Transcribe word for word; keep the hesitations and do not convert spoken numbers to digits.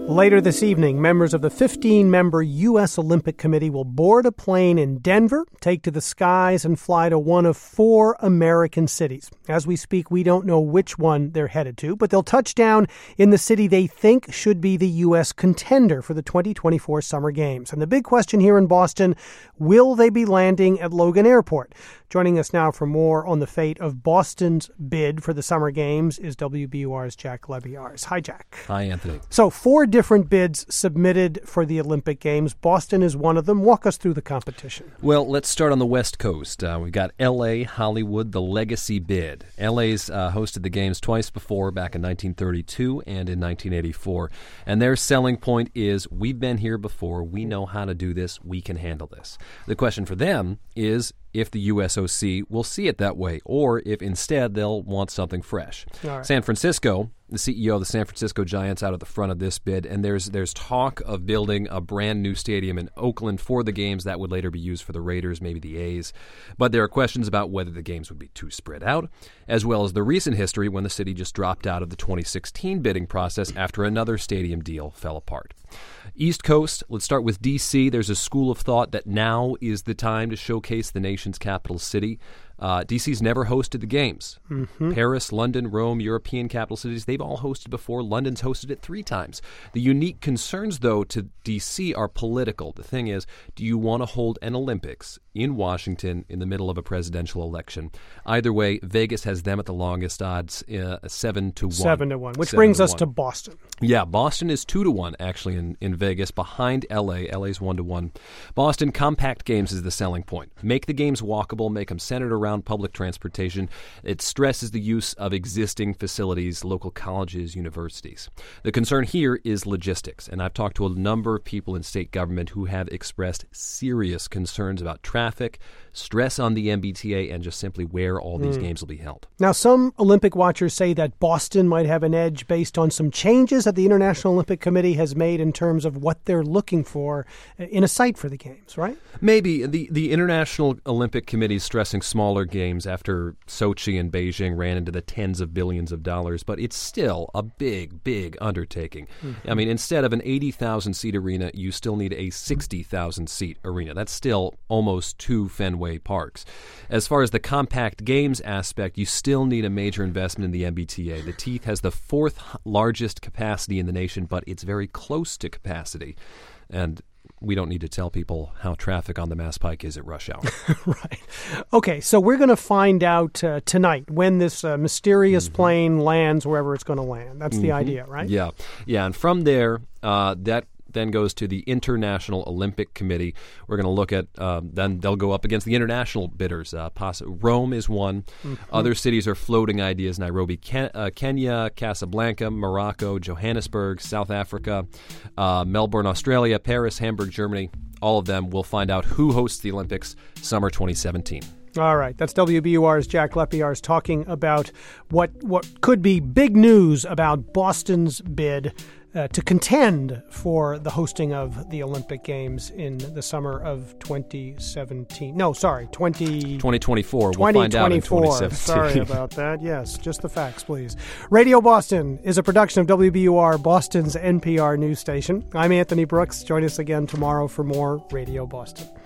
Later this evening, members of the fifteen-member U S Olympic Committee will board a plane in Denver, take to the skies, and fly to one of four American cities. As we speak, we don't know which one they're headed to, but they'll touch down in the city they think should be the U S contender for the twenty twenty-four Summer Games. And the big question here in Boston, will they be landing at Logan Airport? Joining us now for more on the fate of Boston's bid for the Summer Games is W B U R's Jack Lebiars. Hi, Jack. Hi, Anthony. So four different bids submitted for the Olympic Games. Boston is one of them. Walk us through the competition. Well, let's start on the West Coast. Uh, we've got L A, Hollywood, the Legacy bid. L A's uh, hosted the Games twice before, back in nineteen thirty-two and in nineteen eighty-four. And their selling point is, we've been here before. We know how to do this. We can handle this. The question for them is if the U S O C will see it that way, or if instead they'll want something fresh. All right. San Francisco, the C E O of the San Francisco Giants out at the front of this bid, and there's there's talk of building a brand new stadium in Oakland for the Games that would later be used for the Raiders, maybe the A's. But there are questions about whether the Games would be too spread out, as well as the recent history when the city just dropped out of the twenty sixteen bidding process after another stadium deal fell apart. East Coast, let's start with D C. There's a school of thought that now is the time to showcase the nation's capital city. Uh, D C's never hosted the Games. Mm-hmm. Paris, London, Rome, European capital cities, they've all hosted before. London's hosted it three times. The unique concerns, though, to D C are political. The thing is, do you want to hold an Olympics in Washington in the middle of a presidential election? Either way, Vegas has them at the longest odds, uh, seven to one. Seven to one, which seven brings to us one. to Boston. Yeah, Boston is two to one actually in, in Vegas, behind L A. L A's one to one. Boston compact games is the selling point. Make the games walkable, make them centered around public transportation. It stresses the use of existing facilities, local colleges, universities. The concern here is logistics, and I've talked to a number of people in state government who have expressed serious concerns about traffic, stress on the M B T A, and just simply where all these mm. games will be held. Now, some Olympic watchers say that Boston might have an edge based on some changes that the International Olympic Committee has made in terms of what they're looking for in a site for the Games, right? Maybe. The, the International Olympic Committee is stressing smaller games after Sochi and Beijing ran into the tens of billions of dollars, but it's still a big, big undertaking. Mm-hmm. I mean, instead of an eighty thousand seat arena, you still need a sixty thousand seat arena. That's still almost two Fenway Parks. As far as the compact games aspect, you still need a major investment in the M B T A. The T E A T has the fourth largest capacity in the nation, but it's very close to capacity. And we don't need to tell people how traffic on the Mass Pike is at rush hour. Right. Okay, so we're going to find out uh, tonight when this uh, mysterious mm-hmm. plane lands wherever it's going to land. That's mm-hmm. the idea, right? Yeah. Yeah, and from there, uh, that then goes to the International Olympic Committee. We're going to look at, uh, then they'll go up against the international bidders. Uh, poss- Rome is one. Mm-hmm. Other cities are floating ideas. Nairobi, Ken- uh, Kenya, Casablanca, Morocco, Johannesburg, South Africa, uh, Melbourne, Australia, Paris, Hamburg, Germany. All of them. We'll find out who hosts the Olympics summer twenty seventeen. All right. That's W B U R's Jack Lebiars talking about what what could be big news about Boston's bid Uh, to contend for the hosting of the Olympic Games in the summer of twenty seventeen. No, sorry, twenty... twenty twenty-four. We'll find out in twenty seventeen. Sorry about that. Yes, just the facts, please. Radio Boston is a production of W B U R, Boston's N P R news station. I'm Anthony Brooks. Join us again tomorrow for more Radio Boston.